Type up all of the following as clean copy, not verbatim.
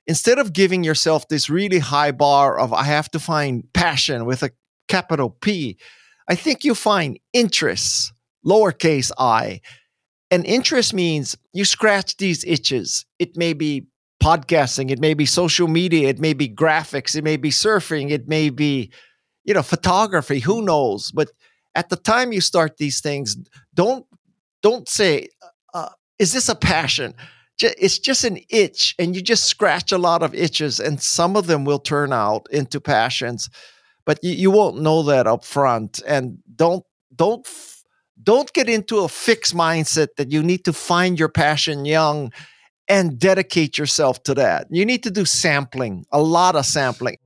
instead of giving yourself this really high bar of I have to find passion with a capital P, I think you find interests, lowercase I. And interest means you scratch these itches. It may be podcasting, it may be social media, it may be graphics, it may be surfing, it may be, photography, who knows? But at the time you start these things, don't don't say, is this a passion? It's just an itch, and you just scratch a lot of itches, and some of them will turn out into passions, but you won't know that up front. And don't don't get into a fixed mindset that you need to find your passion young and dedicate yourself to that. You need to do sampling, a lot of sampling.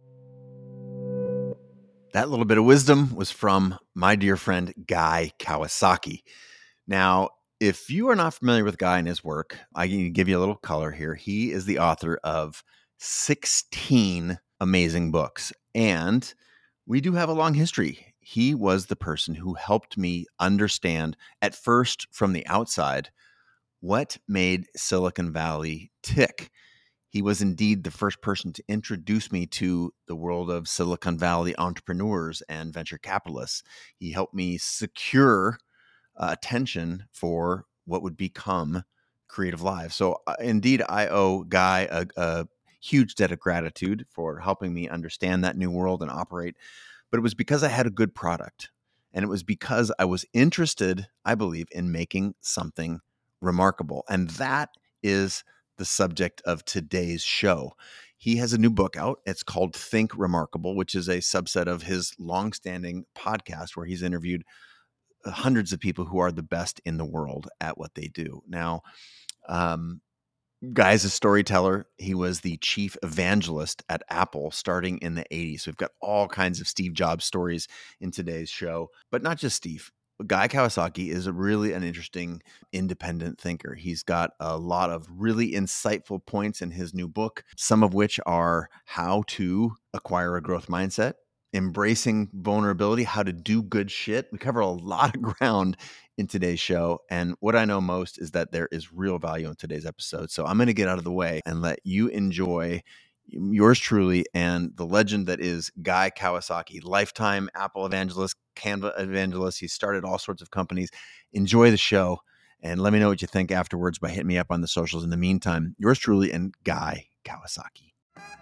That little bit of wisdom was from my dear friend, Guy Kawasaki. Now, if you are not familiar with Guy and his work, I can give you a little color here. He is the author of 16 amazing books, and we do have a long history. He was the person who helped me understand, at first from the outside, what made Silicon Valley tick. He was indeed the first person to introduce me to the world of Silicon Valley entrepreneurs and venture capitalists. He helped me secure attention for what would become Creative Live. So indeed, I owe Guy a huge debt of gratitude for helping me understand that new world and operate. But it was because I had a good product. And it was because I was interested, I believe, in making something remarkable. And that is the subject of today's show. He has a new book out. It's called Think Remarkable, which is a subset of his longstanding podcast where he's interviewed hundreds of people who are the best in the world at what they do. Now, Guy's a storyteller. He was the chief evangelist at Apple starting in the 80s. So we've got all kinds of Steve Jobs stories in today's show, but not just Steve. Guy Kawasaki is really an interesting independent thinker. He's got a lot of really insightful points in his new book, some of which are how to acquire a growth mindset, embracing vulnerability, how to do good shit. We cover a lot of ground in today's show. And what I know most is that there is real value in today's episode. So I'm going to get out of the way and let you enjoy yours truly and the legend that is Guy Kawasaki, lifetime Apple evangelist, Canva evangelist. He started all sorts of companies. Enjoy the show and let me know what you think afterwards by hitting me up on the socials. In the meantime, yours truly and Guy Kawasaki.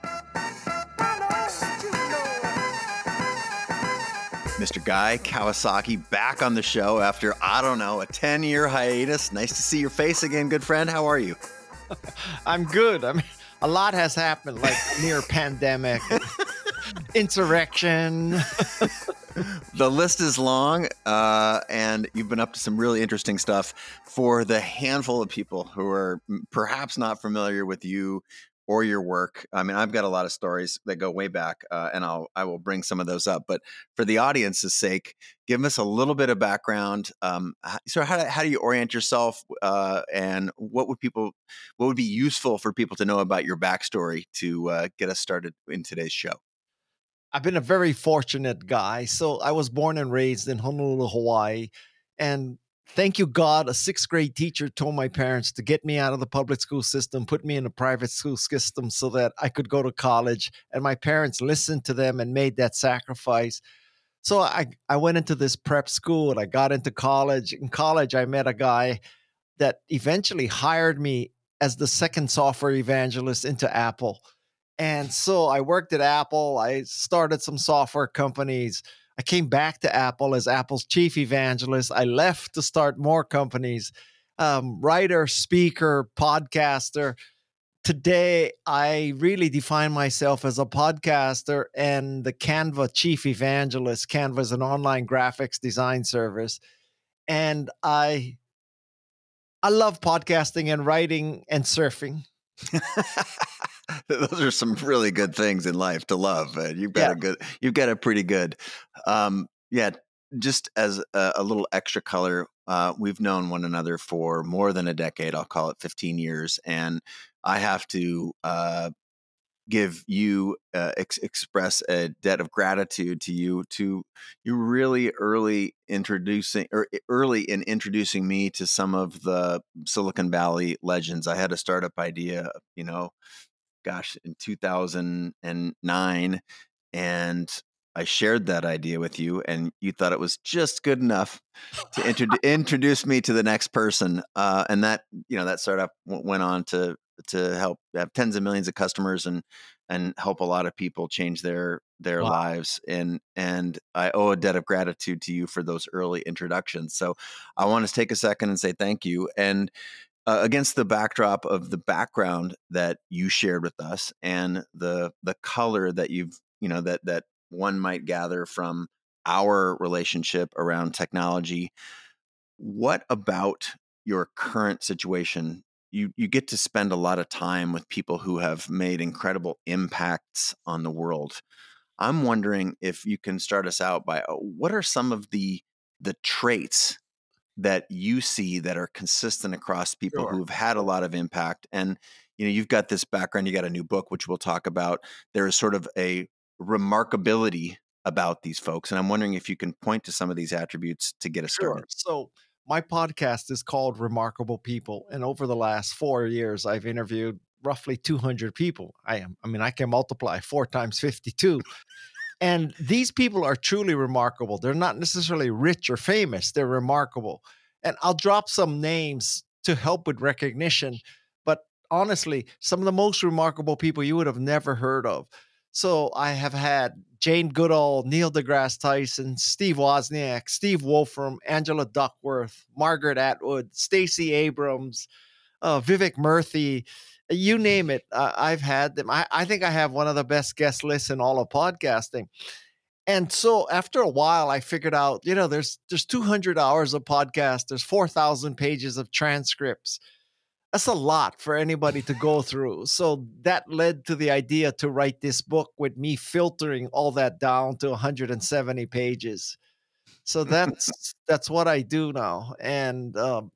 Mr. Guy Kawasaki back on the show after, I don't know, a 10-year hiatus. Nice to see your face again, good friend. How are you? I'm good. I mean, a lot has happened, like near pandemic, insurrection. The list is long, and you've been up to some really interesting stuff. For the handful of people who are perhaps not familiar with you or your work, I mean, I've got a lot of stories that go way back, and I will bring some of those up. But for the audience's sake, give us a little bit of background. So how do you orient yourself, and what would be useful for people to know about your backstory to get us started in today's show? I've been a very fortunate guy. So I was born and raised in Honolulu, Hawaii, and thank you, God, a sixth grade teacher told my parents to get me out of the public school system, put me in a private school system so that I could go to college. And my parents listened to them and made that sacrifice. So I went into this prep school and I got into college. In college, I met a guy that eventually hired me as the second software evangelist into Apple. And so I worked at Apple. I started some software companies. I came back to Apple as Apple's chief evangelist. I left to start more companies, writer, speaker, podcaster. Today, I really define myself as a podcaster and the Canva chief evangelist. Canva is an online graphics design service. And I love podcasting and writing and surfing. Those are some really good things in life to love. You've got it pretty good. Yeah. Just as a little extra color, we've known one another for more than a decade. I'll call it 15 years. And I have to give you, express a debt of gratitude to you really early in introducing me to some of the Silicon Valley legends. I had a startup idea, in 2009, and I shared that idea with you, and you thought it was just good enough to introduce me to the next person. And that, that startup went on to help have tens of millions of customers and help a lot of people change their Wow. lives. And I owe a debt of gratitude to you for those early introductions. So I want to take a second and say thank you. And against the backdrop of the background that you shared with us and the color that you've, that one might gather from our relationship around technology, what about your current situation? You get to spend a lot of time with people who have made incredible impacts on the world. I'm wondering if you can start us out by what are some of the traits that you see that are consistent across people Sure. who have had a lot of impact? And you've got this background, you got a new book which we'll talk about. There is sort of a remarkability about these folks, and I'm wondering if you can point to some of these attributes to get us Sure. started. So my podcast is called Remarkable People, and over the last 4 years, I've interviewed roughly 200 people. I can multiply 4 times 52. And these people are truly remarkable. They're not necessarily rich or famous, they're remarkable. And I'll drop some names to help with recognition. But honestly, some of the most remarkable people you would have never heard of. So I have had Jane Goodall, Neil deGrasse Tyson, Steve Wozniak, Steve Wolfram, Angela Duckworth, Margaret Atwood, Stacey Abrams, Vivek Murthy, you name it. I've had them. I think I have one of the best guest lists in all of podcasting. And so after a while, I figured out, there's 200 hours of podcast. There's 4,000 pages of transcripts. That's a lot for anybody to go through. So that led to the idea to write this book with me filtering all that down to 170 pages. So that's what I do now. And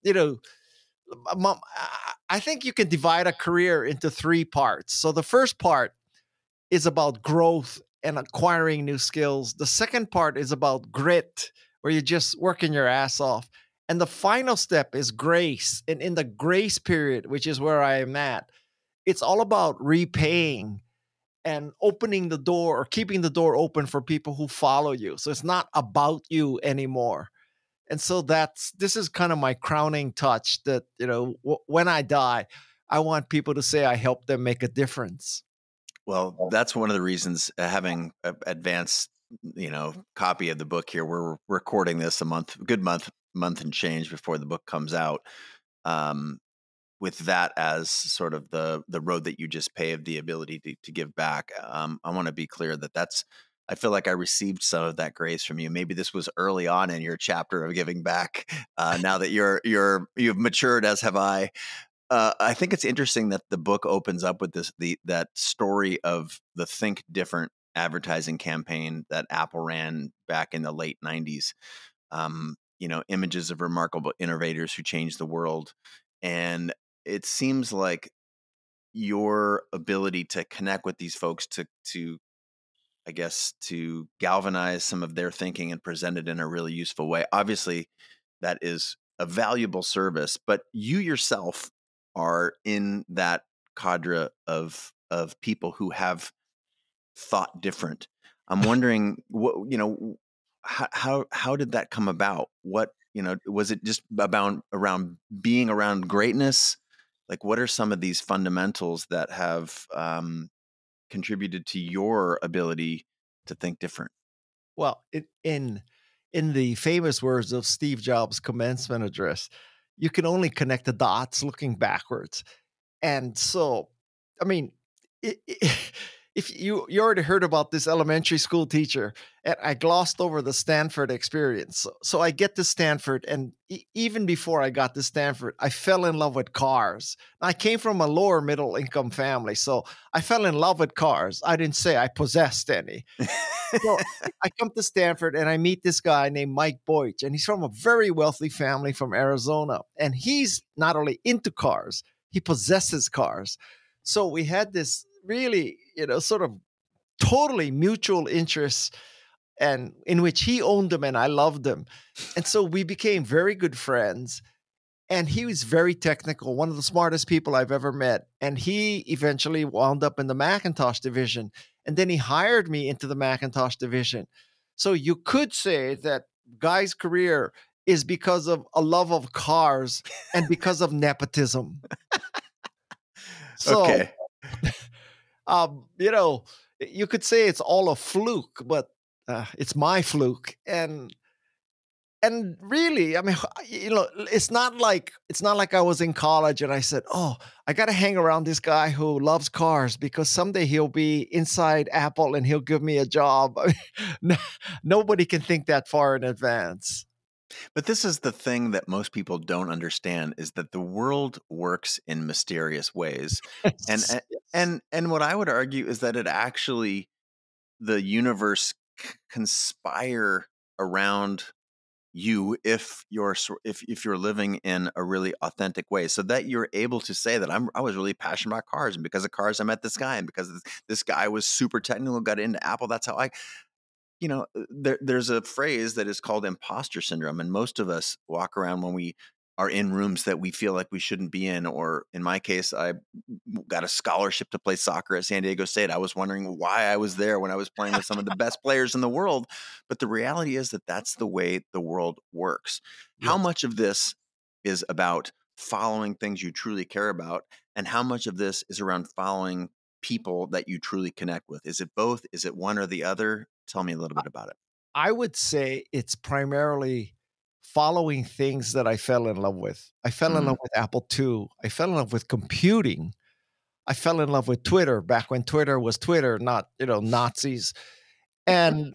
I think you can divide a career into three parts. So the first part is about growth and acquiring new skills. The second part is about grit, where you're just working your ass off. And the final step is grace. And in the grace period, which is where I am at, it's all about repaying and opening the door or keeping the door open for people who follow you. So it's not about you anymore. And so this is kind of my crowning touch that, when I die, I want people to say I helped them make a difference. Well, that's one of the reasons having an advanced, copy of the book here. We're recording this a good month and change before the book comes out. With that as sort of the road that you just paved, the ability to give back. I want to be clear I feel like I received some of that grace from you. Maybe this was early on in your chapter of giving back. Now that you've matured, as have I. I think it's interesting that the book opens up with that story of the Think Different advertising campaign that Apple ran back in the late 90s. Images of remarkable innovators who changed the world. And it seems like your ability to connect with these folks to I guess to galvanize some of their thinking and present it in a really useful way. Obviously, that is a valuable service, but you yourself are in that cadre of people who have thought different. I'm wondering how did that come about? What, was it just around being around greatness? Like, what are some of these fundamentals that have contributed to your ability to think different? Well, in the famous words of Steve Jobs' commencement address, you can only connect the dots looking backwards. And so, I mean, if you already heard about this elementary school teacher, and I glossed over the Stanford experience. So I get to Stanford, and even before I got to Stanford, I fell in love with cars. I came from a lower middle income family, so I fell in love with cars. I didn't say I possessed any. So I come to Stanford and I meet this guy named Mike Boych, and he's from a very wealthy family from Arizona. And he's not only into cars, he possesses cars. So we had this really, sort of totally mutual interests, and in which he owned them and I loved them. And so we became very good friends. And he was very technical, one of the smartest people I've ever met. And he eventually wound up in the Macintosh division. And then he hired me into the Macintosh division. So you could say that Guy's career is because of a love of cars and because of nepotism. So, Okay. you know, you could say it's all a fluke, but it's my fluke. And really, I mean, it's not like I was in college and I said, "Oh, I got to hang around this guy who loves cars because someday he'll be inside Apple and he'll give me a job." I mean, nobody can think that far in advance. But this is the thing that most people don't understand is that the world works in mysterious ways. And Yes, yes. and what I would argue is that the universe conspire around you if you're living in a really authentic way, so that you're able to say that I was really passionate about cars, and because of cars I met this guy, and because this guy was super technical, got into Apple. That's how there's a phrase that is called imposter syndrome. And most of us walk around when we are in rooms that we feel like we shouldn't be in. Or in my case, I got a scholarship to play soccer at San Diego State. I was wondering why I was there when I was playing with some of the best players in the world. But the reality is that that's the way the world works. How Yes. much of this is about following things you truly care about? And how much of this is around following people that you truly connect with? Is it both? Is it one or the other? Tell me a little bit about it. I would say it's primarily following things that I fell in love with. I fell in Mm. love with Apple II. I fell in love with computing. I fell in love with Twitter back when Twitter was Twitter, not, Nazis. And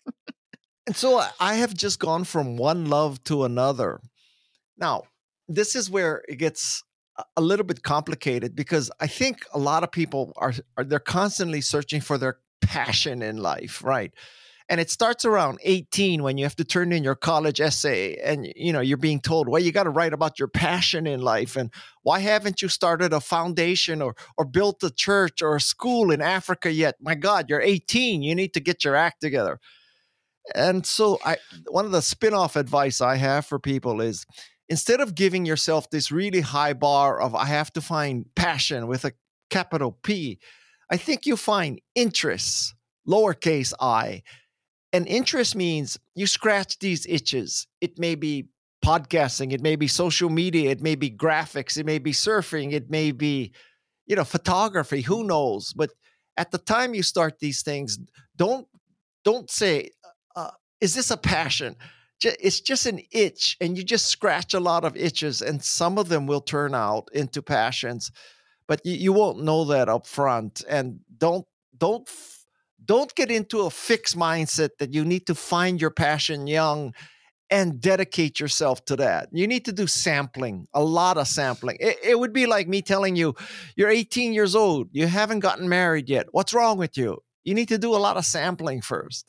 so I have just gone from one love to another. Now, this is where it gets a little bit complicated because I think a lot of people are they're constantly searching for their passion in life, right? And it starts around 18 when you have to turn in your college essay and you're being told, well, you got to write about your passion in life and why haven't you started a foundation or built a church or a school in Africa yet? My God, you're 18, you need to get your act together. And so one of the spin-off advice I have for people is instead of giving yourself this really high bar of I have to find passion with a capital P, I think you find interests, lowercase I. And interest means you scratch these itches. It may be podcasting, it may be social media, it may be graphics, it may be surfing, it may be, photography, who knows? But at the time you start these things, don't don't say, uh, is this a passion? It's just an itch, and you just scratch a lot of itches, and some of them will turn out into passions, but you won't know that up front. And don't don't get into a fixed mindset that you need to find your passion young and dedicate yourself to that. You need to do sampling, a lot of sampling. It would be like me telling you, you're 18 years old, you haven't gotten married yet. What's wrong with you? You need to do a lot of sampling first.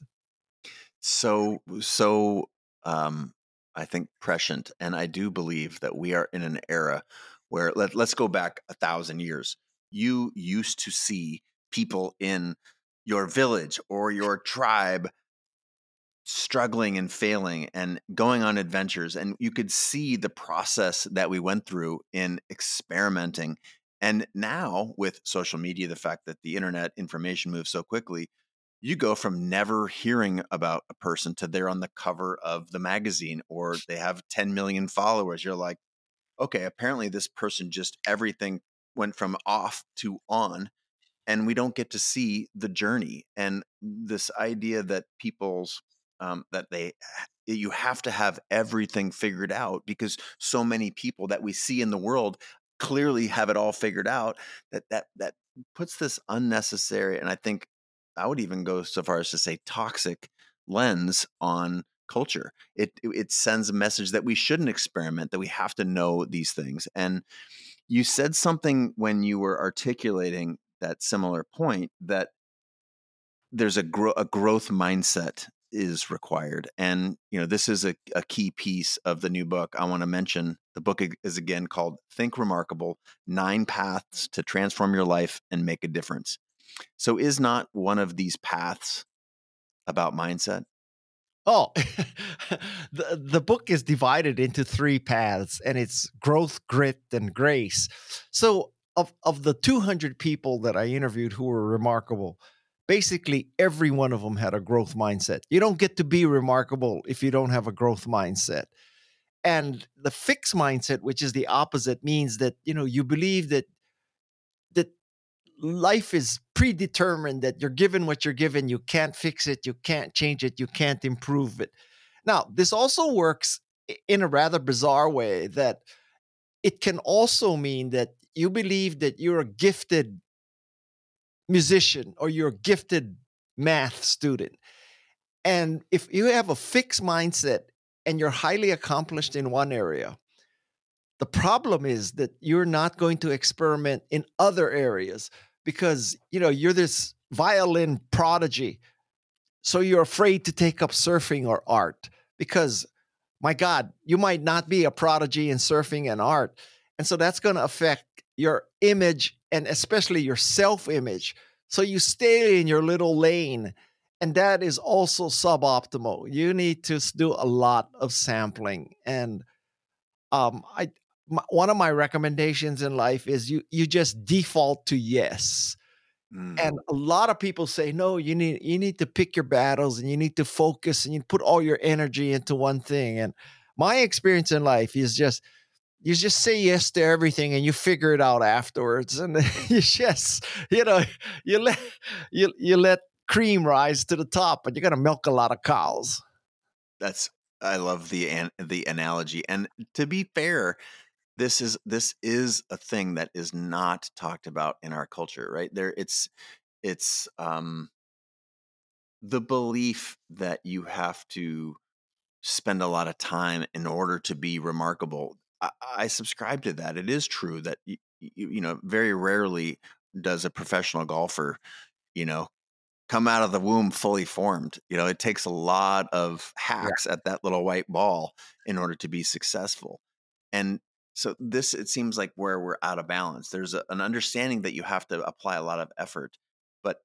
So I think prescient, and I do believe that we are in an era where let's go back 1,000 years. You used to see people in your village or your tribe struggling and failing and going on adventures, and you could see the process that we went through in experimenting. And now with social media, the fact that the internet information moves so quickly, you go from never hearing about a person to they're on the cover of the magazine or they have 10 million followers. You're like, okay, apparently this person just everything went from off to on, and we don't get to see the journey. And this idea that people's that they you have to have everything figured out because so many people that we see in the world clearly have it all figured out, that puts this unnecessary, and I think I would even go so far as to say toxic lens on culture. It sends a message that we shouldn't experiment, that we have to know these things. And you said something when you were articulating that similar point, that there's a growth mindset is required. And this is a key piece of the new book. I want to mention the book is again called Think Remarkable: 9 Paths to Transform Your Life and Make a Difference. So is not one of these paths about mindset? Oh, the book is divided into three paths, and it's growth, grit, and grace. So, of the 200 people that I interviewed who were remarkable, basically every one of them had a growth mindset. You don't get to be remarkable if you don't have a growth mindset. And the fixed mindset, which is the opposite, means that you believe that life is predetermined, that you're given what you're given, you can't fix it, you can't change it, you can't improve it. Now, this also works in a rather bizarre way, that it can also mean that you believe that you're a gifted musician or you're a gifted math student. And if you have a fixed mindset and you're highly accomplished in one area, the problem is that you're not going to experiment in other areas because you're this violin prodigy. So you're afraid to take up surfing or art because, my God, you might not be a prodigy in surfing and art. And so that's going to affect your image and especially your self-image. So you stay in your little lane. And that is also suboptimal. You need to do a lot of sampling. And one of my recommendations in life is you just default to yes. And a lot of people say, no, you need to pick your battles and you need to focus and you put all your energy into one thing. And my experience in life is just you just say yes to everything and you figure it out afterwards. And you just you let you let cream rise to the top, but you're gonna milk a lot of cows. I love the analogy. And to be fair, this is a thing that is not talked about in our culture, right? It's the belief that you have to spend a lot of time in order to be remarkable. I subscribe to that. It is true that very rarely does a professional golfer, come out of the womb fully formed. It takes a lot of hacks at that little white ball in order to be successful. And so it seems like where we're out of balance. There's an understanding that you have to apply a lot of effort, but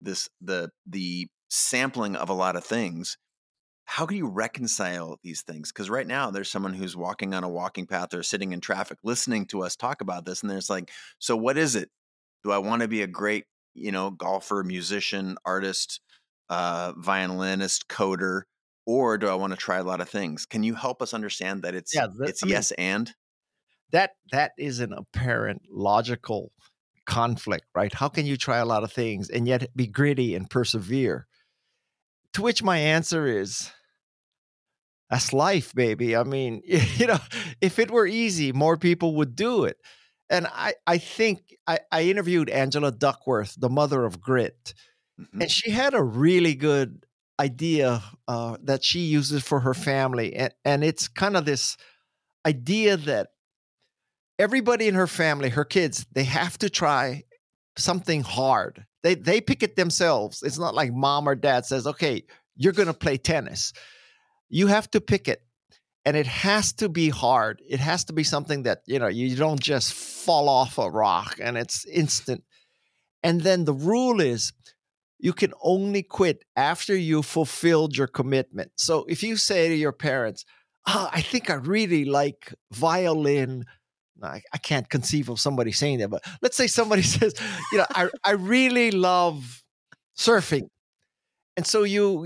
the sampling of a lot of things, how can you reconcile these things? Because right now there's someone who's walking on a walking path or sitting in traffic, listening to us talk about this. And there's like, so what is it? Do I want to be a great, golfer, musician, artist, violinist, coder, or do I want to try a lot of things? Can you help us understand that it's yes and? That is an apparent logical conflict, right? How can you try a lot of things and yet be gritty and persevere? To which my answer is, that's life, baby. I mean, if it were easy, more people would do it. And I think I interviewed Angela Duckworth, the mother of grit, and she had a really good idea that she uses for her family. And it's kind of this idea that everybody in her family, her kids, they have to try something hard. They pick it themselves. It's not like mom or dad says, okay, you're going to play tennis. You have to pick it. And it has to be hard. It has to be something that, you don't just fall off a rock and it's instant. And then the rule is you can only quit after you fulfilled your commitment. So if you say to your parents, I think I really like violin. I can't conceive of somebody saying that, but let's say somebody says, I really love surfing. And so you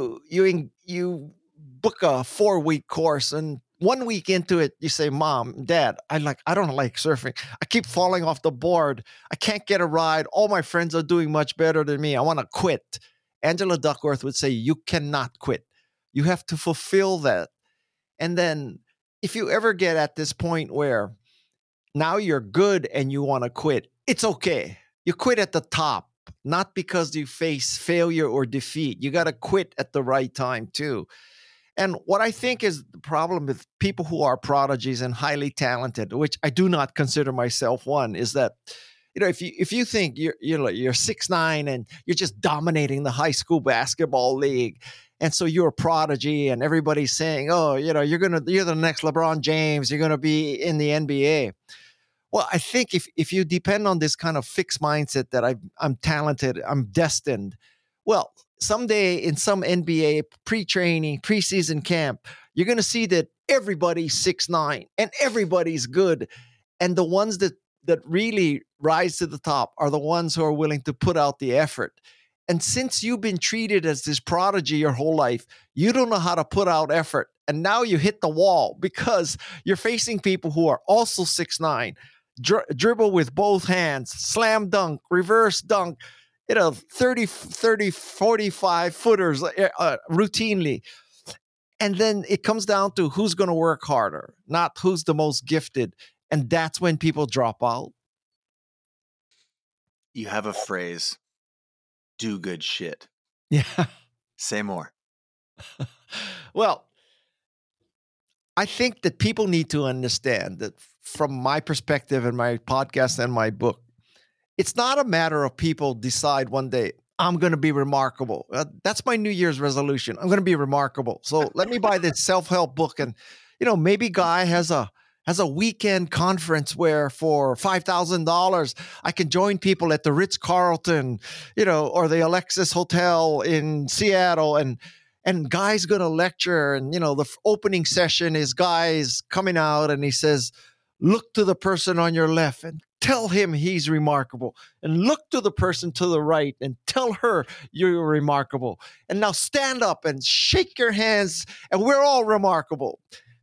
book a 4-week course, and 1 week into it, you say, Mom, Dad, I don't like surfing. I keep falling off the board. I can't get a ride. All my friends are doing much better than me. I want to quit. Angela Duckworth would say, you cannot quit. You have to fulfill that. And then if you ever get at this point where now you're good and you want to quit, it's okay. You quit at the top, not because you face failure or defeat. You got to quit at the right time too. And what I think is the problem with people who are prodigies and highly talented, which I do not consider myself one, is that if you think you're 6'9" and you're just dominating the high school basketball league, and so you're a prodigy, and everybody's saying, oh, you're the next LeBron James, you're gonna be in the NBA. Well, I think if you depend on this kind of fixed mindset that I'm talented, I'm destined, Well, someday in some NBA pre-training, preseason camp, you're going to see that everybody's 6'9" and everybody's good. And the ones that really rise to the top are the ones who are willing to put out the effort. And since you've been treated as this prodigy your whole life, you don't know how to put out effort. And now you hit the wall because you're facing people who are also 6'9", dribble with both hands, slam dunk, reverse dunk, 30, 45 footers routinely. And then it comes down to who's going to work harder, not who's the most gifted. And that's when people drop out. You have a phrase, do good shit. Yeah. Say more. Well, I think that people need to understand that from my perspective and my podcast and my book, it's not a matter of people decide one day, I'm going to be remarkable. That's my New Year's resolution. I'm going to be remarkable. So let me buy this self-help book. And, maybe Guy has a weekend conference where for $5,000, I can join people at the Ritz-Carlton, or the Alexis Hotel in Seattle. And Guy's going to lecture. And, the opening session is Guy's coming out and he says, look to the person on your left and tell him he's remarkable, and look to the person to the right and tell her you're remarkable. And now stand up and shake your hands, and we're all remarkable.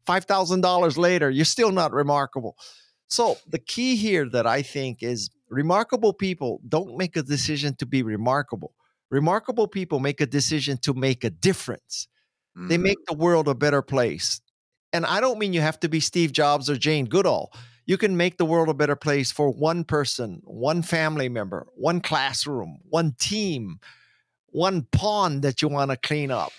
$5,000 later, you're still not remarkable. So the key here that I think is remarkable people don't make a decision to be remarkable. Remarkable people make a decision to make a difference. They make the world a better place. And I don't mean you have to be Steve Jobs or Jane Goodall. You can make the world a better place for one person, one family member, one classroom, one team, one pond that you want to clean up.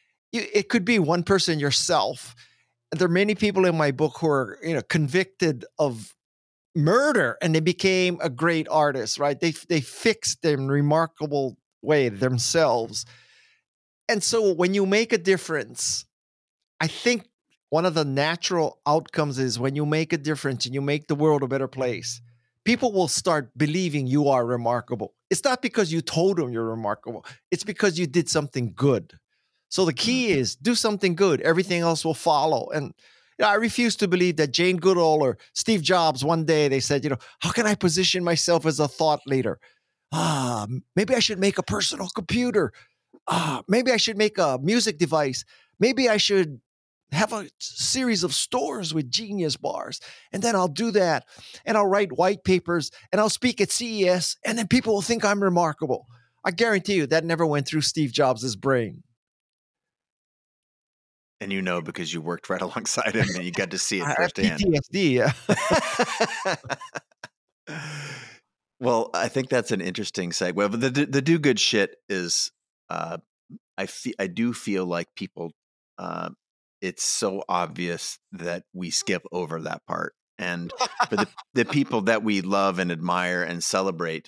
It could be one person yourself. There are many people in my book who are, convicted of murder and they became a great artist, right? They fixed them in a remarkable way themselves. And so when you make a difference, I think one of the natural outcomes is when you make a difference and you make the world a better place, people will start believing you are remarkable. It's not because you told them you're remarkable. It's because you did something good. So the key is do something good. Everything else will follow. And I refuse to believe that Jane Goodall or Steve Jobs, one day they said, how can I position myself as a thought leader? Maybe I should make a personal computer. Maybe I should make a music device. Maybe I should have a series of stores with Genius bars. And then I'll do that. And I'll write white papers and I'll speak at CES. And then people will think I'm remarkable. I guarantee you that never went through Steve Jobs' brain. And because you worked right alongside him and you got to see it firsthand. PTSD, yeah. Well, I think that's an interesting segue. But the do good shit is, I do feel like people, it's so obvious that we skip over that part. And for the people that we love and admire and celebrate,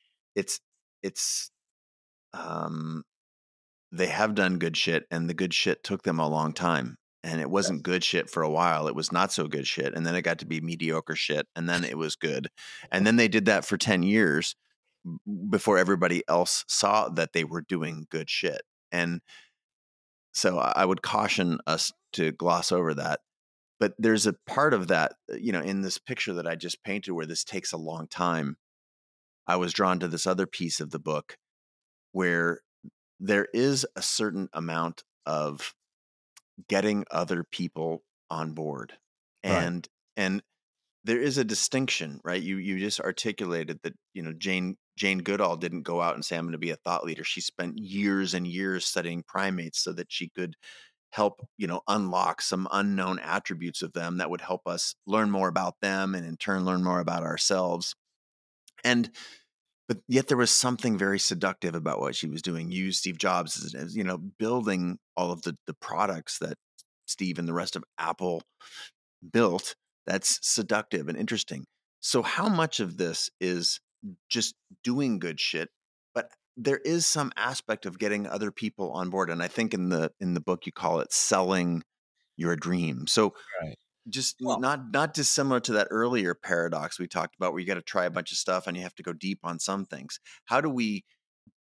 they have done good shit, and the good shit took them a long time. And it wasn't good shit for a while. It was not so good shit. And then it got to be mediocre shit. And then it was good. And then they did that for 10 years before everybody else saw that they were doing good shit. And so I would caution us to gloss over that. But there's a part of that, in this picture that I just painted where this takes a long time. I was drawn to this other piece of the book where there is a certain amount of getting other people on board. And there is a distinction, right? You just articulated that, Jane Goodall didn't go out and say, I'm going to be a thought leader. She spent years and years studying primates so that she could help, unlock some unknown attributes of them that would help us learn more about them and in turn learn more about ourselves. But yet there was something very seductive about what she was doing. You, Steve Jobs, as building all of the products that Steve and the rest of Apple built. That's seductive and interesting. So how much of this is just doing good shit? But there is some aspect of getting other people on board. And I think in the book, you call it selling your dream. So just not dissimilar to that earlier paradox we talked about where you got to try a bunch of stuff and you have to go deep on some things. How do we,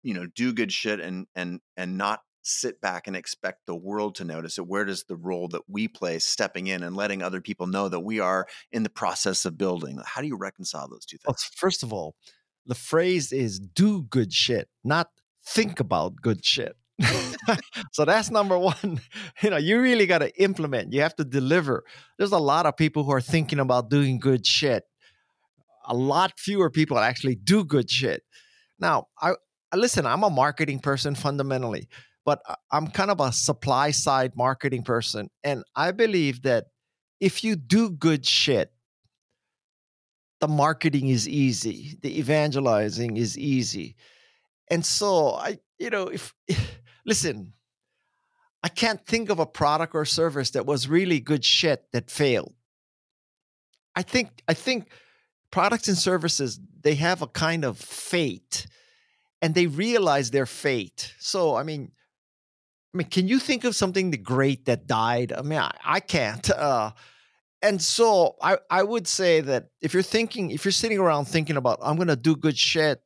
do good shit and not sit back and expect the world to notice it? Where does the role that we play stepping in and letting other people know that we are in the process of building? How do you reconcile those two Well, things? first of all, the phrase is do good shit, not think about good shit. So that's number one. You really got to implement. You have to deliver. There's a lot of people who are thinking about doing good shit. A lot fewer people actually do good shit. Now, listen, I'm a marketing person fundamentally, but I'm kind of a supply side marketing person. And I believe that if you do good shit, the marketing is easy, the evangelizing is easy. And so if listen, I can't think of a product or service that was really good shit that failed. I think products and services, they have a kind of fate and they realize their fate. So I mean, can you think of something great that died? I mean, I can't. And so I would say that if you're sitting around thinking about, I'm going to do good shit,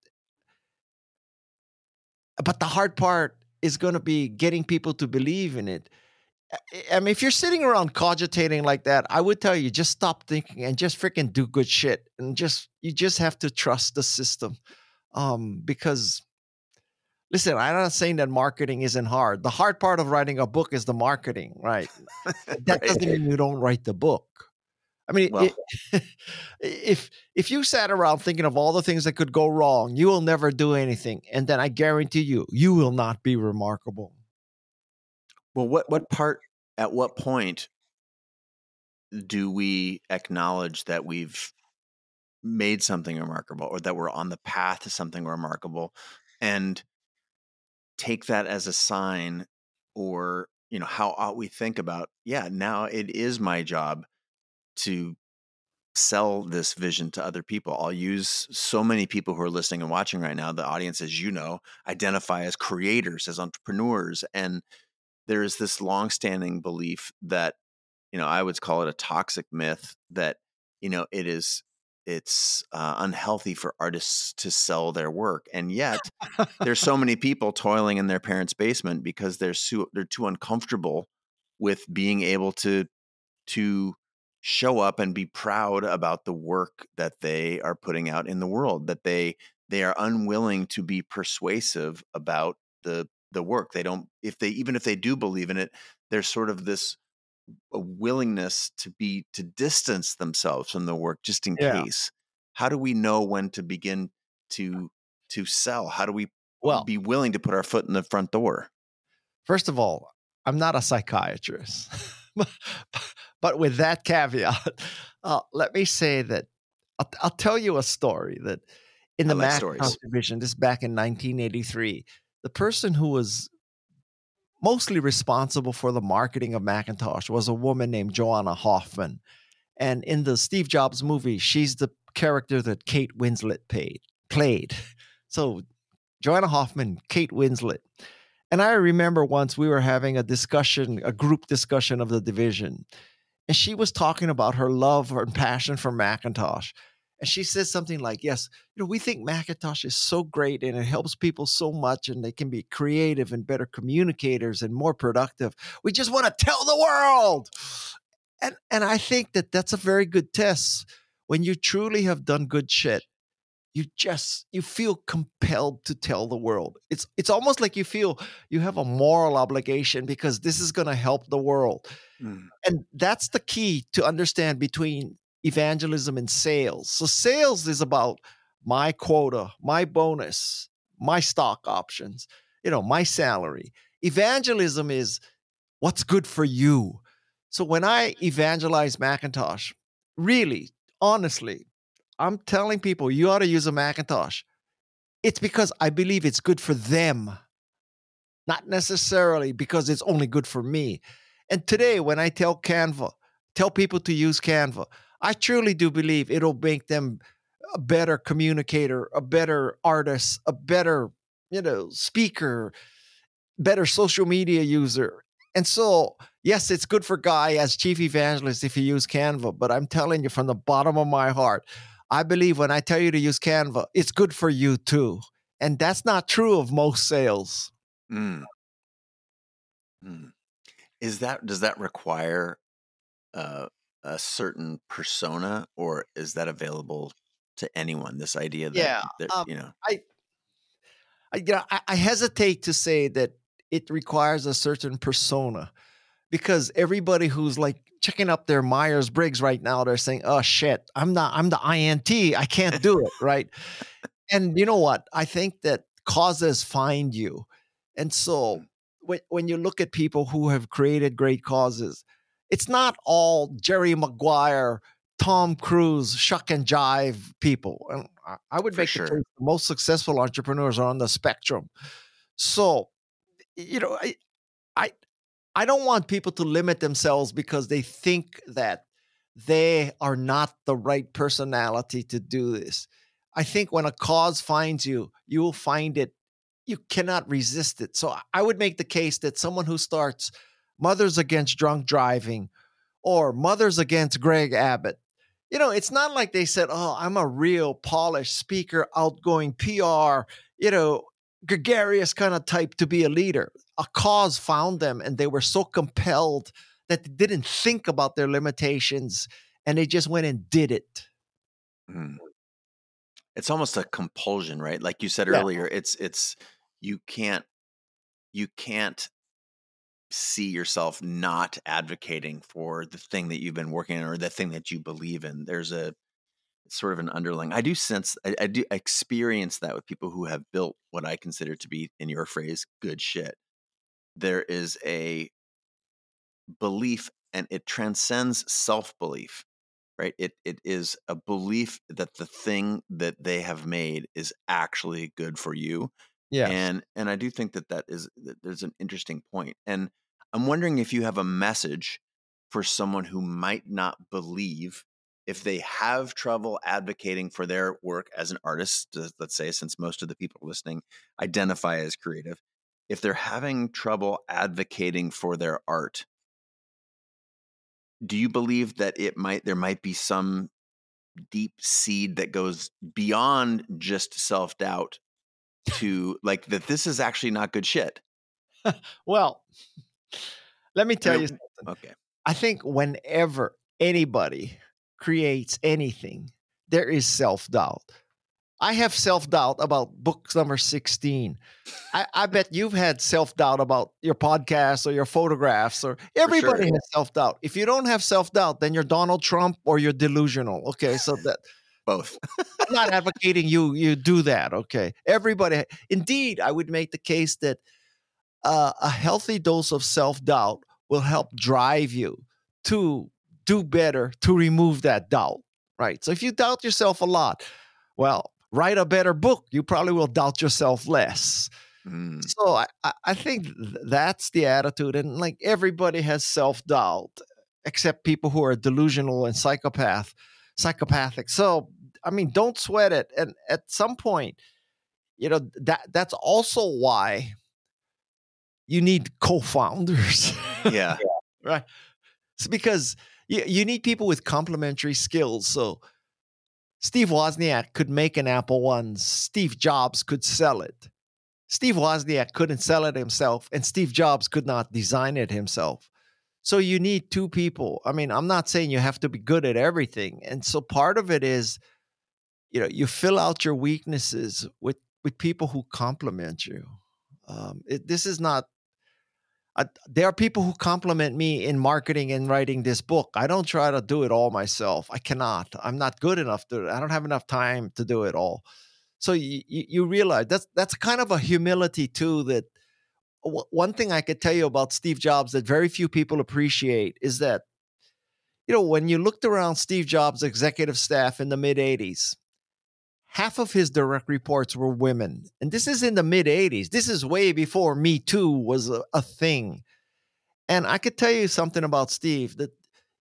but the hard part is going to be getting people to believe in it. I mean, if you're sitting around cogitating like that, I would tell you just stop thinking and just freaking do good shit, and you just have to trust the system. Because listen, I'm not saying that marketing isn't hard. The hard part of writing a book is the marketing, right? That doesn't Right. mean you don't write the book. I mean, Well, if you sat around thinking of all the things that could go wrong, you will never do anything, and then I guarantee you will not be remarkable. what part, at what point do we acknowledge that we've made something remarkable or that we're on the path to something remarkable and take that as a sign, or how ought we think about, now it is my job to sell this vision to other people? I'll use so many people who are listening and watching right now. The audience, as identify as creators, as entrepreneurs, and there is this longstanding belief that I would call it a toxic myth that it's unhealthy for artists to sell their work, and yet there's so many people toiling in their parents' basement because they're too uncomfortable with being able to show up and be proud about the work that they are putting out in the world, that they are unwilling to be persuasive about the work. They don't, even if they do believe in it, there's sort of this a willingness to distance themselves from the work just in Yeah. case. How do we know when to begin to sell? How do we Well, be willing to put our foot in the front door? first of all, I'm not a psychiatrist, but with that caveat, let me say that I'll tell you a story that in I the like Macintosh stories. division, this back in 1983, the person who was mostly responsible for the marketing of Macintosh was a woman named Joanna Hoffman. And in the Steve Jobs movie, she's the character that Kate Winslet played. So Joanna Hoffman, Kate Winslet. And I remember once we were having a group discussion of the division, and she was talking about her love and passion for Macintosh. And she said something like, yes, we think Macintosh is so great and it helps people so much and they can be creative and better communicators and more productive. We just want to tell the world. And I think that that's a very good test. When you truly have done good shit, you feel compelled to tell the world. It's almost like you feel you have a moral obligation because this is going to help the world. Mm. And that's the key to understand between evangelism and sales. So sales is about my quota, my bonus, my stock options, my salary. Evangelism is what's good for you. So when I evangelize Macintosh, really, honestly, I'm telling people you ought to use a Macintosh. It's because I believe it's good for them, not necessarily because it's only good for me. And today, when I tell people to use Canva, I truly do believe it'll make them a better communicator, a better artist, a better, speaker, better social media user. And so, yes, it's good for Guy as chief evangelist if you use Canva, but I'm telling you from the bottom of my heart, I believe when I tell you to use Canva, it's good for you too. And that's not true of most sales. Mm. Does that require a certain persona, or is that available to anyone? This idea that Yeah. that Um, I, I hesitate to say that it requires a certain persona, because everybody who's like checking up their Myers-Briggs right now, they're saying, oh shit, I'm the INT. I can't do it. Right. And you know what? I think that causes find you. And so Mm, when you look at people who have created great causes, it's not all Jerry Maguire, Tom Cruise, shuck and jive people. And I would for make the sure. case the most successful entrepreneurs are on the spectrum. So, you know, I I don't want people to limit themselves because they think that they are not the right personality to do this. I think when a cause finds you, you will find it. You cannot resist it. So I would make the case that someone who starts Mothers Against Drunk Driving or Mothers Against Greg Abbott, it's not like they said, oh, I'm a real polished speaker, outgoing PR, gregarious kind of type to be a leader. A cause found them and they were so compelled that they didn't think about their limitations and they just went and did it. Mm. It's almost a compulsion, right? Like you said Yeah. earlier, it's you can't see yourself not advocating for the thing that you've been working on or the thing that you believe in. There's a sort of an underlying. I do sense, I do experience that with people who have built what I consider to be, in your phrase, good shit. There is a belief, and it transcends self belief, right? It is a belief that the thing that they have made is actually good for you. Yes. And I do think that there's an interesting point. And I'm wondering if you have a message for someone who might not believe, if they have trouble advocating for their work as an artist, let's say, since most of the people listening identify as creative, if they're having trouble advocating for their art, do you believe that there might be some deep seed that goes beyond just self-doubt to, like, that this is actually not good shit? Well, let me I tell you mean, something. okay, I think whenever anybody creates anything, there is self doubt. I have self doubt about book number 16. I bet you've had self doubt about your podcast or your photographs, or for sure. everybody has self doubt. If you don't have self doubt, then you're Donald Trump or you're delusional. Okay. So that Both. I'm not advocating you do that. Okay. Everybody, indeed, I would make the case that a healthy dose of self doubt will help drive you to do better, to remove that doubt. Right. So if you doubt yourself a lot, well, write a better book. You probably will doubt yourself less. Mm, So I think that's the attitude. And like everybody has self doubt, except people who are delusional and psychopathic. So, I mean, don't sweat it. And at some point, that's also why you need co-founders. yeah. Right. It's because you need people with complementary skills. So Steve Wozniak could make an Apple One. Steve Jobs could sell it. Steve Wozniak couldn't sell it himself, and Steve Jobs could not design it himself. So you need two people. I mean, I'm not saying you have to be good at everything. And so part of it is, you fill out your weaknesses with people who complement you. This is not there are people who compliment me in marketing and writing this book. I don't try to do it all myself. I cannot. I'm not good enough to. I don't have enough time to do it all. So you realize that's kind of a humility too. That one thing I could tell you about Steve Jobs that very few people appreciate is that when you looked around Steve Jobs' executive staff in the mid '80s, half of his direct reports were women, and this is in the mid '80s. This is way before Me Too was a thing. And I could tell you something about Steve that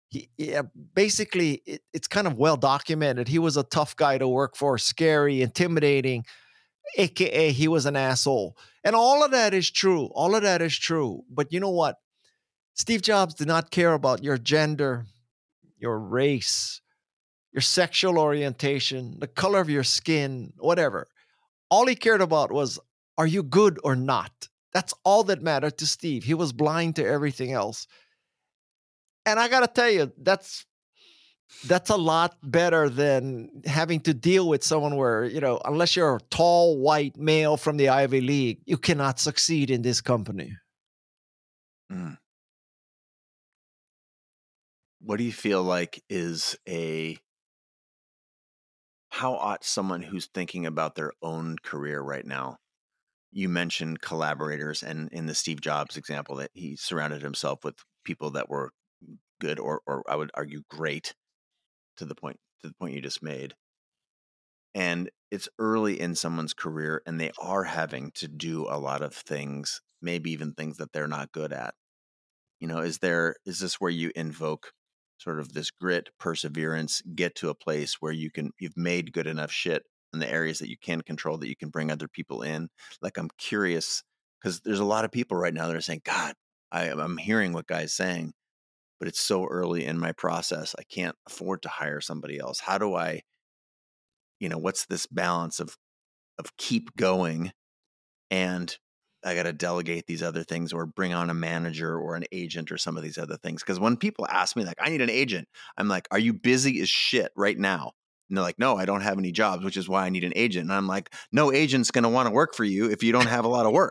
basically it's kind of well documented. He was a tough guy to work for, scary, intimidating, AKA he was an asshole. And all of that is true. All of that is true. But you know what? Steve Jobs did not care about your gender, your race, your sexual orientation, the color of your skin, whatever. All he cared about was, are you good or not? That's all that mattered to Steve. He was blind to everything else. And I got to tell you, that's a lot better than having to deal with someone where, unless you're a tall white male from the Ivy League, you cannot succeed in this company. Mm. What do you feel like is how ought someone who's thinking about their own career right now? You mentioned collaborators, and in the Steve Jobs example, that he surrounded himself with people that were good, or I would argue great, to the point you just made. And it's early in someone's career, and they are having to do a lot of things, maybe even things that they're not good at. Is this where you invoke sort of this grit, perseverance, get to a place where you've made good enough shit in the areas that you can control, that you can bring other people in? Like, I'm curious, because there's a lot of people right now that are saying, God, I'm hearing what Guy's saying, but it's so early in my process, I can't afford to hire somebody else. How do I, what's this balance of keep going, and I got to delegate these other things, or bring on a manager or an agent or some of these other things? Because when people ask me, like, I need an agent, I'm like, are you busy as shit right now? And they're like, no, I don't have any jobs, which is why I need an agent. And I'm like, no agent's going to want to work for you if you don't have a lot of work.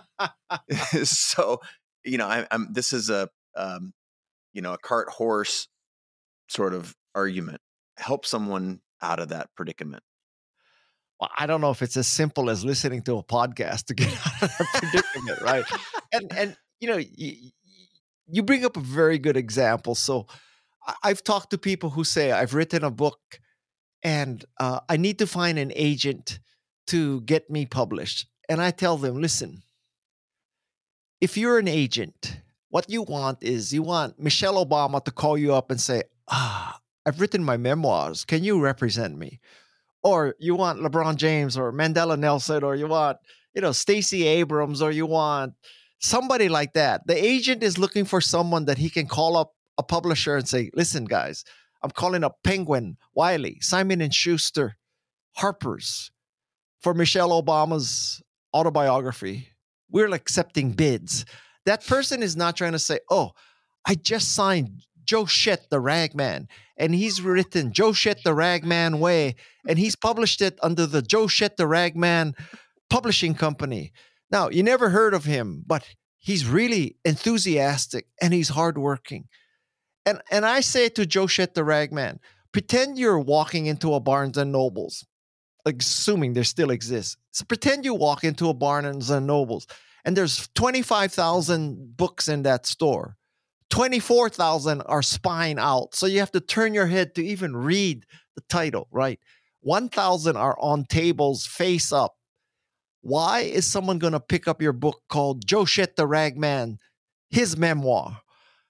So, this is a cart horse sort of argument. Help someone out of that predicament. Well, I don't know if it's as simple as listening to a podcast to get out of that predicament, right? And you bring up a very good example. So I've talked to people who say, I've written a book and I need to find an agent to get me published. And I tell them, listen, if you're an agent, what you want Michelle Obama to call you up and say, I've written my memoirs. Can you represent me? Or you want LeBron James or Mandela Nelson, or you want, Stacey Abrams, or you want somebody like that. The agent is looking for someone that he can call up a publisher and say, listen, guys, I'm calling up Penguin, Wiley, Simon and Schuster, Harper's for Michelle Obama's autobiography. We're accepting bids. That person is not trying to say, oh, I just signed Joe Shett, the Ragman, and he's written Joe Shett, the Ragman Way, and he's published it under the Joe Shett, the Ragman Publishing Company. Now, you never heard of him, but he's really enthusiastic and he's hardworking. And I say to Joe Shett, the Ragman, pretend you're walking into a Barnes and Nobles, assuming there still exists. So pretend you walk into a Barnes and Nobles and there's 25,000 books in that store. 24,000 are spine out. So you have to turn your head to even read the title, right? 1,000 are on tables face up. Why is someone going to pick up your book called Joe Shett, the Ragman, his memoir?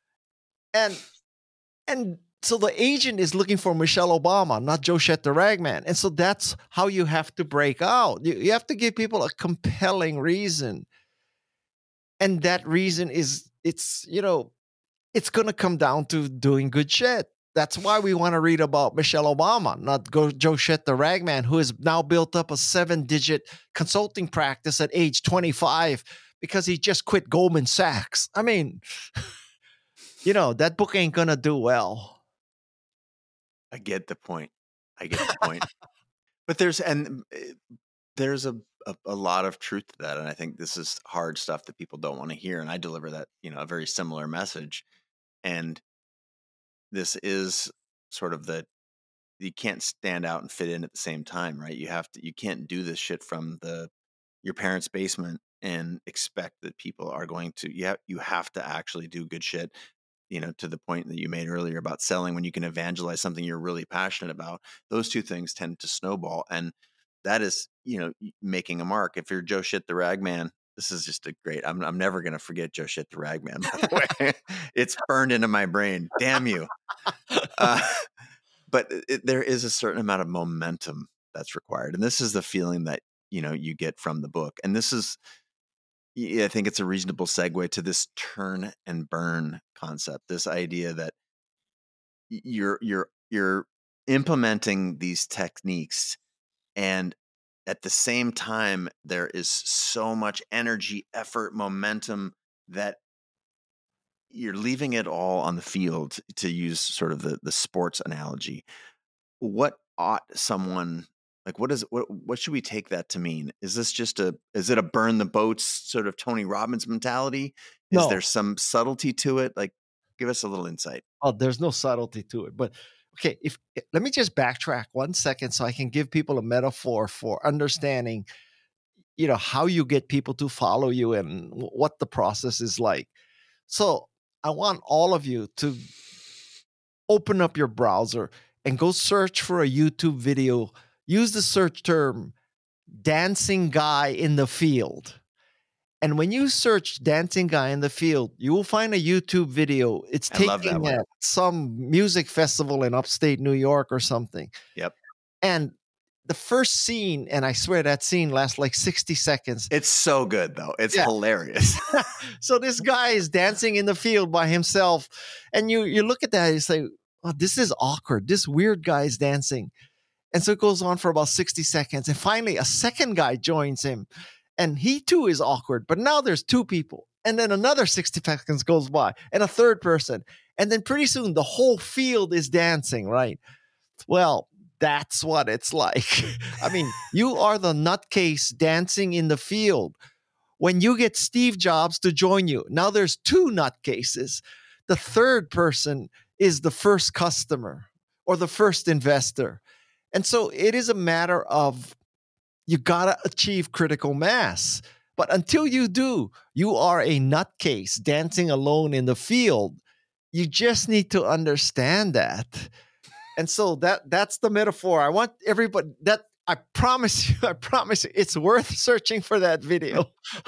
And so the agent is looking for Michelle Obama, not Joe Shett, the Ragman. And so that's how you have to break out. You have to give people a compelling reason. And that reason is, it's going to come down to doing good shit. That's why we want to read about Michelle Obama, not Joe Shett, the Ragman, who has now built up a 7-digit consulting practice at age 25 because he just quit Goldman Sachs. I mean, that book ain't going to do well. I get the point. But there's a lot of truth to that. And I think this is hard stuff that people don't want to hear. And I deliver that, a very similar message. And this is sort of you can't stand out and fit in at the same time, right? You can't do this shit from your parents' basement and expect that people are going to, you have to actually do good shit. To the point that you made earlier about selling, when you can evangelize something you're really passionate about, those two things tend to snowball. And that is, making a mark. If you're Joe Shett, the Ragman, this is just I'm never going to forget Joe Shett, the Ragman, by the way. It's burned into my brain. Damn you. But there is a certain amount of momentum that's required. And this is the feeling that, you get from the book. And this is, I think it's a reasonable segue to this turn and burn concept. This idea that you're implementing these techniques, and at the same time, there is so much energy, effort, momentum that you're leaving it all on the field, to use sort of the sports analogy. What ought someone, like, what should we take that to mean? Is it a burn the boats sort of Tony Robbins mentality? Is there No, some subtlety to it? Like, give us a little insight. oh, there's no subtlety to it. But okay, let me just backtrack 1 second so I can give people a metaphor for understanding, how you get people to follow you and what the process is like. So I want all of you to open up your browser and go search for a YouTube video. Use the search term dancing guy in the field. And when you search dancing guy in the field, you will find a YouTube video. It's I love that taking one. at some music festival in upstate New York or something. Yep. And the first scene, and I swear that scene lasts like 60 seconds. It's so good, though. It's Yeah. hilarious. So this guy is dancing in the field by himself. And you look at that and you say, oh, this is awkward. This weird guy is dancing. And so it goes on for about 60 seconds. And finally, a second guy joins him. And he too is awkward. But now there's two people. And then another 60 seconds goes by. And a third person. And then pretty soon the whole field is dancing, right? Well, that's what it's like. I mean, you are the nutcase dancing in the field. When you get Steve Jobs to join you, now there's two nutcases. The third person is the first customer or the first investor. And so it is a matter of, you got to achieve critical mass. But until you do, you are a nutcase dancing alone in the field. You just need to understand that. And so that's the metaphor. I want everybody, that I promise you, it's worth searching for that video.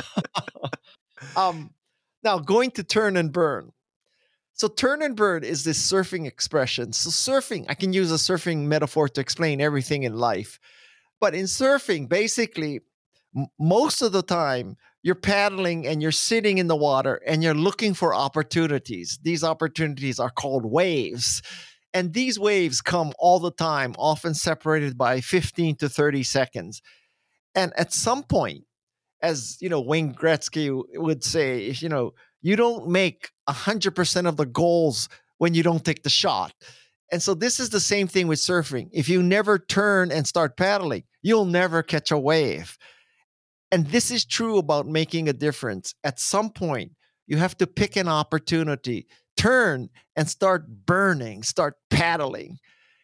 Now going to turn and burn. So turn and burn is this surfing expression. So surfing, I can use a surfing metaphor to explain everything in life. But in surfing, basically, most of the time, you're paddling and you're sitting in the water and you're looking for opportunities. These opportunities are called waves. And these waves come all the time, often separated by 15 to 30 seconds. And at some point, as Wayne Gretzky would say, you don't make 100% of the goals when you don't take the shot. And so this is the same thing with surfing. If you never turn and start paddling, you'll never catch a wave. And this is true about making a difference. At some point, you have to pick an opportunity, turn and start burning, start paddling.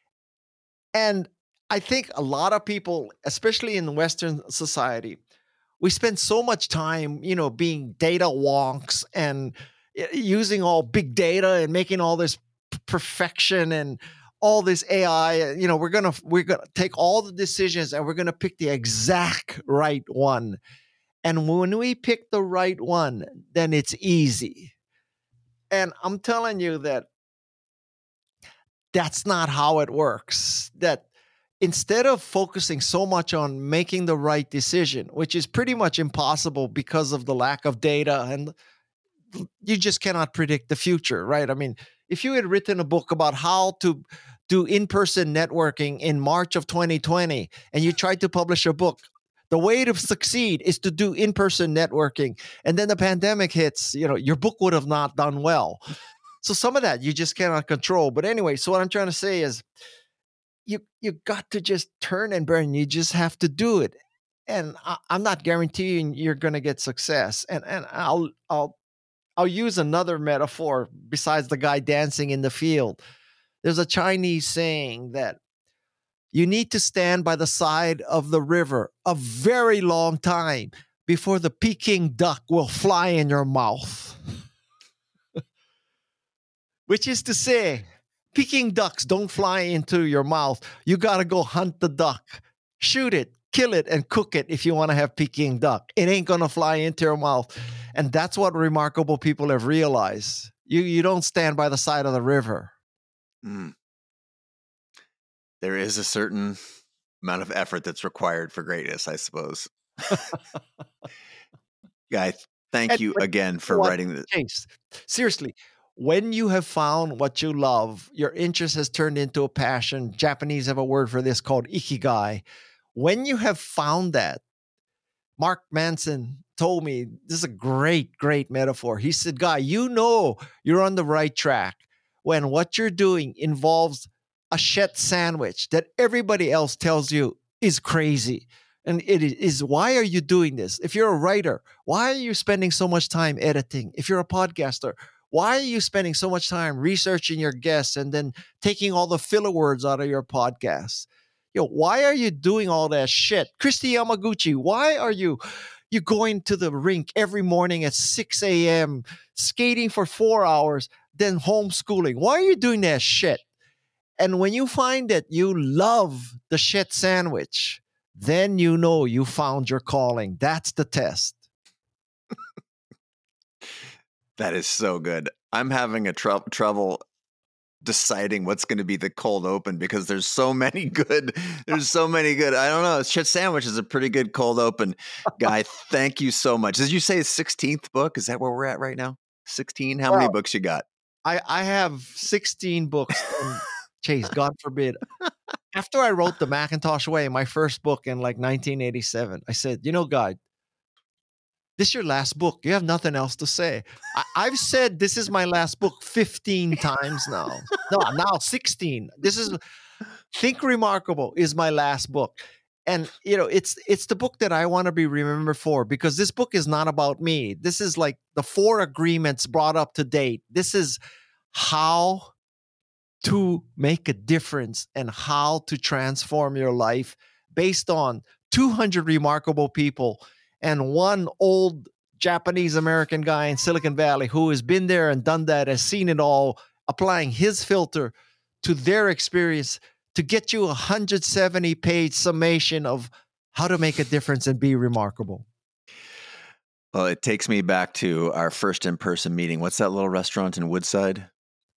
And I think a lot of people, especially in Western society, we spend so much time, being data wonks and using all big data and making all this perfection and all this AI. We're gonna take all the decisions and we're gonna pick the exact right one. And when we pick the right one, then it's easy. And I'm telling you that that's not how it works. That instead of focusing so much on making the right decision, which is pretty much impossible because of the lack of data, and you just cannot predict the future, right? I mean, if you had written a book about how to do in-person networking in March of 2020, and you tried to publish a book, the way to succeed is to do in-person networking. And then the pandemic hits, your book would have not done well. So some of that you just cannot control. But anyway, so what I'm trying to say is, you got to just turn and burn. You just have to do it. And I'm not guaranteeing you're going to get success. And I'll use another metaphor besides the guy dancing in the field. There's a Chinese saying that you need to stand by the side of the river a very long time before the Peking duck will fly in your mouth. Which is to say, Peking ducks don't fly into your mouth. You got to go hunt the duck, shoot it, kill it, and cook it if you want to have Peking duck. It ain't going to fly into your mouth. And that's what remarkable people have realized. You don't stand by the side of the river. Mm. There is a certain amount of effort that's required for greatness, I suppose. Guy, thank you again for writing this. James, seriously, when you have found what you love, your interest has turned into a passion. Japanese have a word for this called ikigai. When you have found that, Mark Manson told me, this is a great, great metaphor. He said, Guy, you know you're on the right track when what you're doing involves a shit sandwich that everybody else tells you is crazy. And it is, why are you doing this? If you're a writer, why are you spending so much time editing? If you're a podcaster, why are you spending so much time researching your guests and then taking all the filler words out of your podcast? Why are you doing all that shit? Christy Yamaguchi, why are you going to the rink every morning at 6 a.m., skating for 4 hours, then homeschooling? Why are you doing that shit? And when you find that you love the shit sandwich, then you know you found your calling. That's the test. That is so good. I'm having a trouble deciding what's going to be the cold open because there's so many good. I don't know. Shit sandwich is a pretty good cold open. Guy, thank you so much. Did you say 16th book? Is that where we're at right now? 16? How many books you got? I have 16 books. And Chase, God forbid. After I wrote The Macintosh Way, my first book in like 1987, I said, Guy, this is your last book. You have nothing else to say. I've said this is my last book 15 times now. No, now 16. Think Remarkable is my last book. And, it's the book that I want to be remembered for, because this book is not about me. This is like the 4 agreements brought up to date. This is how to make a difference and how to transform your life based on 200 remarkable people and one old Japanese American guy in Silicon Valley who has been there and done that, has seen it all, applying his filter to their experience to get you a 170-page summation of how to make a difference and be remarkable. Well, it takes me back to our first in-person meeting. What's that little restaurant in Woodside?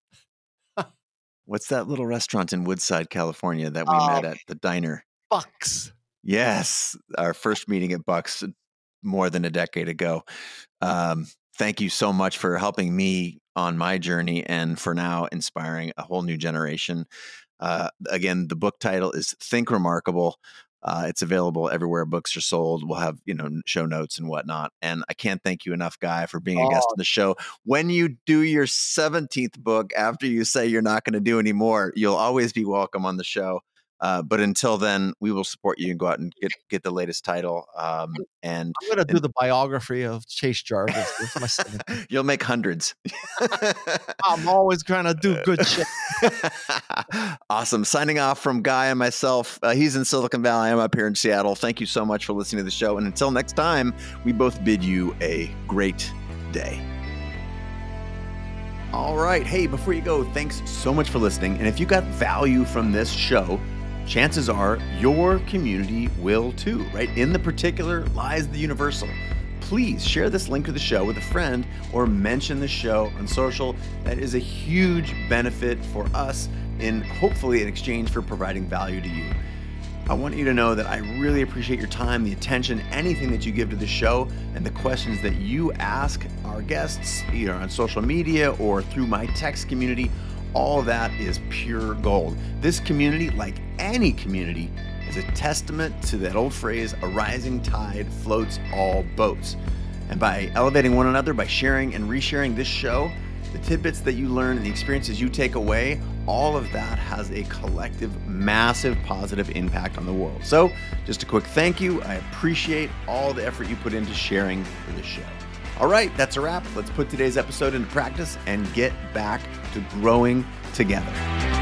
What's that little restaurant in Woodside, California that we met at the diner? Bucks. Yes, our first meeting at Bucks more than a decade ago. Thank you so much for helping me on my journey and for now inspiring a whole new generation. Again, the book title is Think Remarkable. It's available everywhere books are sold. We'll have, show notes and whatnot. And I can't thank you enough, Guy, for being a guest on the show. When you do your 17th book, after you say you're not going to do any more, you'll always be welcome on the show. But until then, we will support you and go out and get the latest title. And I'm going to do the biography of Chase Jarvis. You'll make hundreds. I'm always trying to do good shit. Awesome. Signing off from Guy and myself. He's in Silicon Valley. I'm up here in Seattle. Thank you so much for listening to the show. And until next time, we both bid you a great day. All right. Hey, before you go, thanks so much for listening. And if you got value from this show, chances are your community will too, right? In the particular lies the universal. Please share this link to the show with a friend or mention the show on social. That is a huge benefit for us and hopefully in exchange for providing value to you. I want you to know that I really appreciate your time, the attention, anything that you give to the show, and the questions that you ask our guests, either on social media or through my text community. All of that is pure gold. This community, like any community, is a testament to that old phrase, a rising tide floats all boats. And by elevating one another, by sharing and resharing this show, the tidbits that you learn and the experiences you take away, all of that has a collective, massive positive impact on the world. So just a quick thank you. I appreciate all the effort you put into sharing for this show. All right, that's a wrap. Let's put today's episode into practice and get back to growing together.